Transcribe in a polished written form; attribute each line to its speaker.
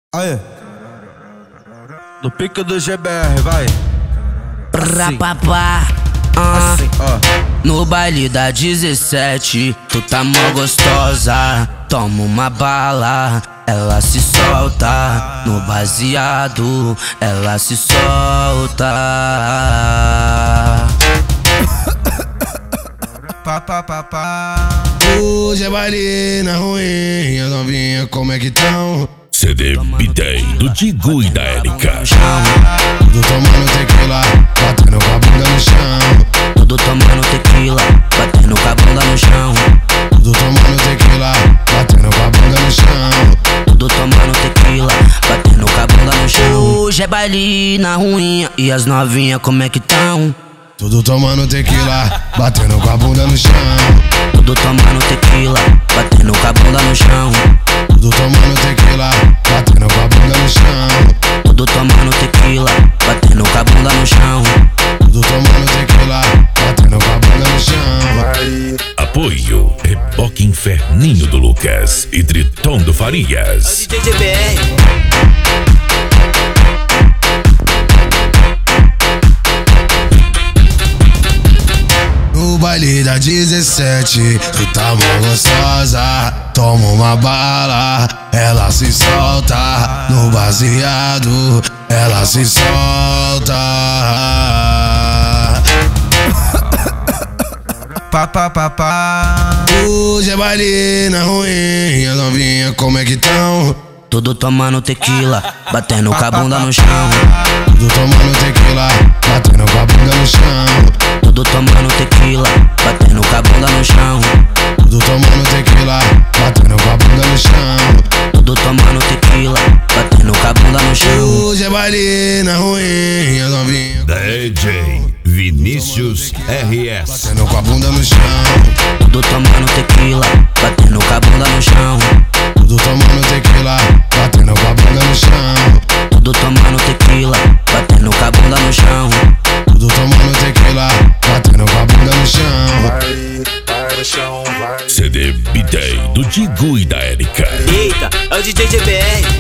Speaker 1: Aê. No pico do GBR, vai.
Speaker 2: Pra papá,
Speaker 1: Assim, ó.
Speaker 2: no baile da 17, tu tá mó gostosa. Toma uma bala, ela se solta. No baseado, ela se solta.
Speaker 3: Hoje é baile na ruim, as novinhas como é que tão?
Speaker 4: CD B-Day do Digo e da Erika.
Speaker 3: Tudo tomando tequila, batendo com a bunda no chão.
Speaker 2: Tudo tomando tequila, batendo com a bunda no chão.
Speaker 3: Tudo tomando tequila, batendo com a bunda no chão.
Speaker 2: Tudo tomando tequila, batendo com a bunda no chão. Hoje é baile na ruinha e as novinhas como é que tão?
Speaker 3: Tudo tomando tequila, batendo com a bunda no chão.
Speaker 2: Tudo tomando tequila, batendo com a bunda no chão.
Speaker 3: Tudo tomando tequila, batendo com a bunda no chão.
Speaker 2: Tudo tomando tequila, batendo com a bunda no chão.
Speaker 3: Tudo tomando tequila, batendo com a bunda no chão.
Speaker 4: Apoio Reboque Inferninho do Lucas e Triton do Farias.
Speaker 3: No baile da 17, tu tá mó gostosa. Toma uma bala, ela se solta. No baseado, ela se solta. Hoje é baile na ruim, as novinhas como é que tão?
Speaker 2: Tudo tomando tequila, batendo com a bunda no chão.
Speaker 3: Tudo tomando tequila, batendo com a bunda no chão.
Speaker 2: Tudo tomando tequila, batendo com a bunda no chão.
Speaker 3: Tudo tomando tequila, batendo com a bunda no chão.
Speaker 2: Tudo tomando tequila, batendo com a bunda no chão.
Speaker 3: Hoje é baile na ruim, as novinhas
Speaker 4: DJ Vinícius RS.
Speaker 3: batendo com a bunda no chão.
Speaker 2: Tudo tomando tequila, batendo com a bunda no chão.
Speaker 3: Tudo tomando tequila, batendo com a bunda no chão.
Speaker 2: Tudo tomando tequila, batendo com a bunda no chão.
Speaker 3: Tudo tomando tequila, batendo com a bunda no chão.
Speaker 4: CD B-Day do Digo e da Erika.
Speaker 5: Eita, é o DJ GBR.